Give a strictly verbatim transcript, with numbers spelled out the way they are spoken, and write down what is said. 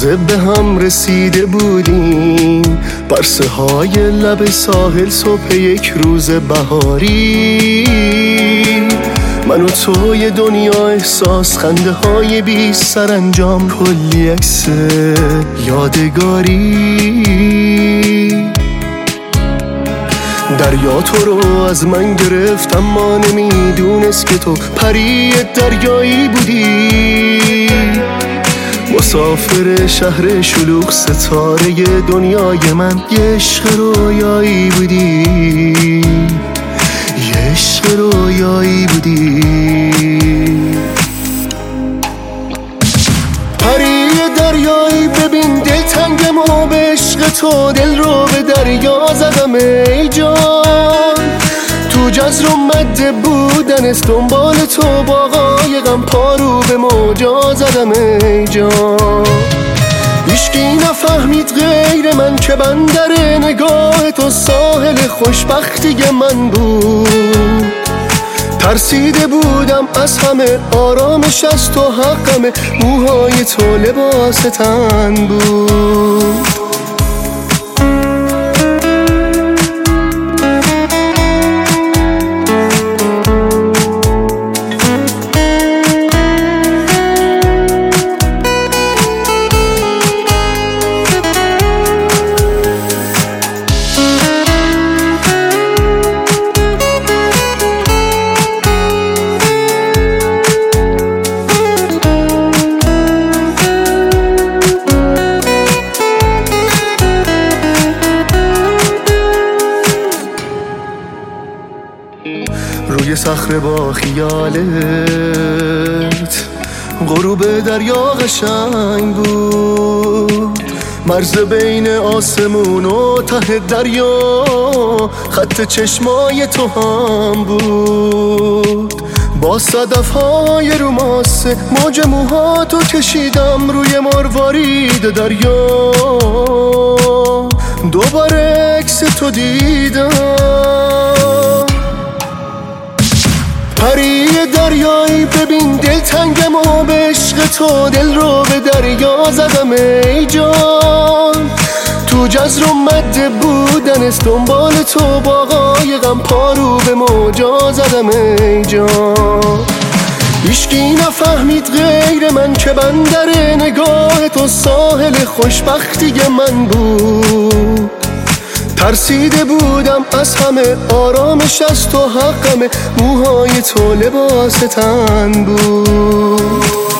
تازه به هم رسیده بودیم، برسه های لب ساحل صبح یک روز بهاری. من و تو یه دنیا احساس، خنده های بی سرانجام، کلی عکس یادگاری. دریا تو رو از من گرفت اما نمیدونست که تو پری دریایی بودی. مسافر شهر شلوغ، ستاره دنیای من، یه عشق رویایی بودی، یه عشق رویایی بودی. پری دریایی ببین دلتنگم و به عشق تو دل رو به دریا زدم ای جان. تو جزر و مد بودنست دنبال تو با قایقم، پارو به موجا زدم ای جان. هیچکی نفهمید غیر من که بندر نگاه تو ساحل خوشبختی من بود. ترسیده بودم از همه، آرامش از تو حقمه، موهای تو لباس تن بود. روی صخره با خیالت غروب دریا قشنگ بود. مرز بین آسمون و ته دریا خط چشمای تو هم بود. با صدف‌های رو ماسه موج موهاتو کشیدم روی مروارید دریا. دوباره عکس تو دیدم. پری دریایی ببین دلتنگم و به عشق تو دل رو به دریا زدم ای جان. تو جزر و مد بودنست دنبال تو با قایقم، پارو به موجا زدم ای جان. هیچکی نفهمید غیر من که بندر نگاه تو ساحل خوشبختی من بود. ترسیده بودم از همه، آرامش از تو حقمه، موهای تو لباس تن بود.